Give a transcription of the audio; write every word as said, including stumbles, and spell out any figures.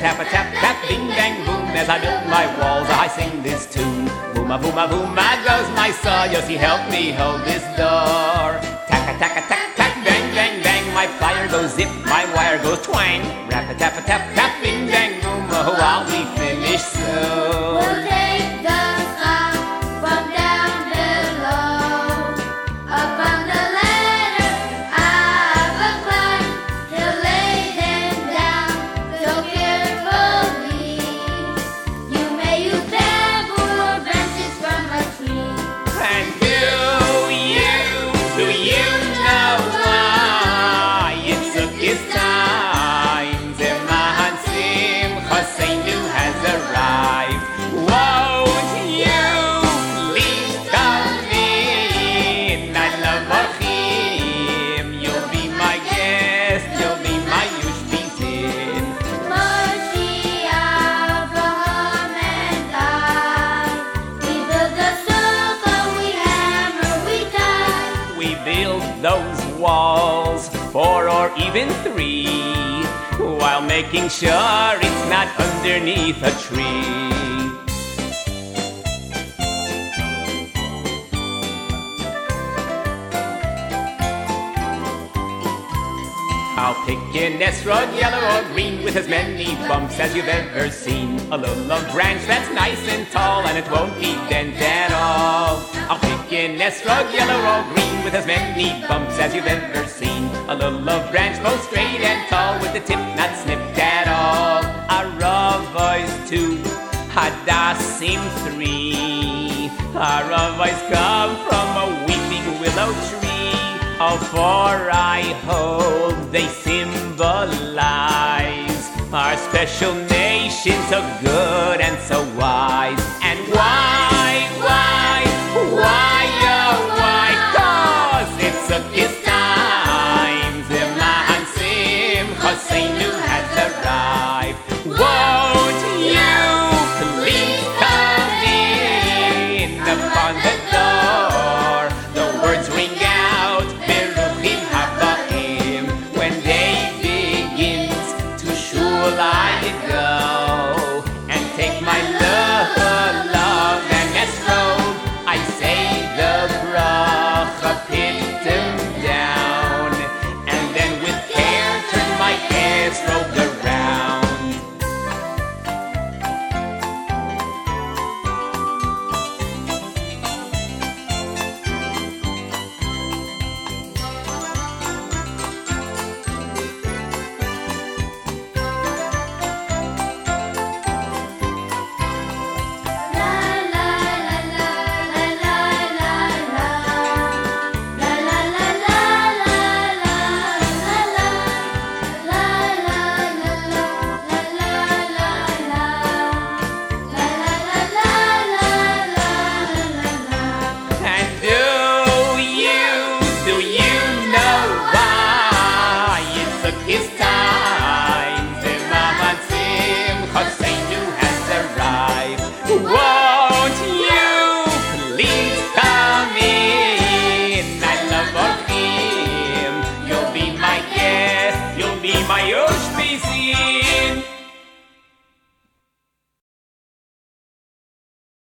tap, tap, bing, bang, boom. As I build my walls, I sing this tune. Boom, a boom, a boom, a goes my saw. Yossi, help me hold this door. Tack, a tack, a tack, tack, bang, bang, bang. My plier goes zip, my wire goes twang. Rap, a tap, a tap, tap, bing, bang, boom. Oh, I'll be finished soon. We'll take the song from down below, up on the ladder of a climb, to lay them down so carefully. You may use bamboo or branches from a tree. And do you, do you know why it took his time? Zeman Simchaseinu has arrived. Won't you please come in? I love Achim. You'll be my guest. You'll be my Yushbitin. Moshe, Abraham, and I, we build a sukkah, we hammer, we tie. We build those walls, four or even three, while making sure it's not underneath a tree. I'll pick an Esrog, yellow or green, with as many bumps as you've ever seen. A little branch that's nice and tall, and it won't be bent at all. I'll pick an Esrog, yellow or green, with as many bumps as you've ever seen. A little branch both straight and tall, with the tip not snipped at all. A Ravois two, Hadassim three. A Ravois come from a weeping willow tree. All four I hold, they symbolize our special nation, so good and so wise. And why?